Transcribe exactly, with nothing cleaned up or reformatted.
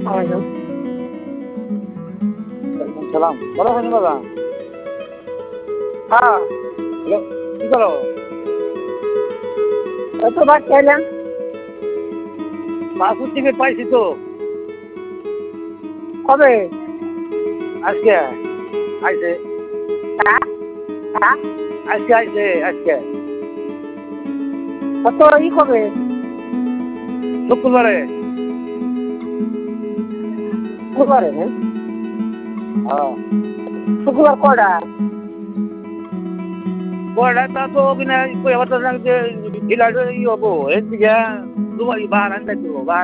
ওয়ালাইকুম সালাম। ভালো আছেন দাদা? হ্যাঁ হ্যালো, কি করো? কত বার চাইলাম পাসপোর্ট টিকিট পাইছি তো কবে আজকে আইছে হ্যাঁ হ্যাঁ আজকে আইছে আজকে কত ই কবে শুক্রবারে। শুক্রবারে হ্যাঁ হ্যাঁ শুক্রবার কটা কয়টা তা তো কিনা কই আবার তো যে ফ্লাইট ই হবো এর দিকে দুবাই বাহার আনতে দিব বাহার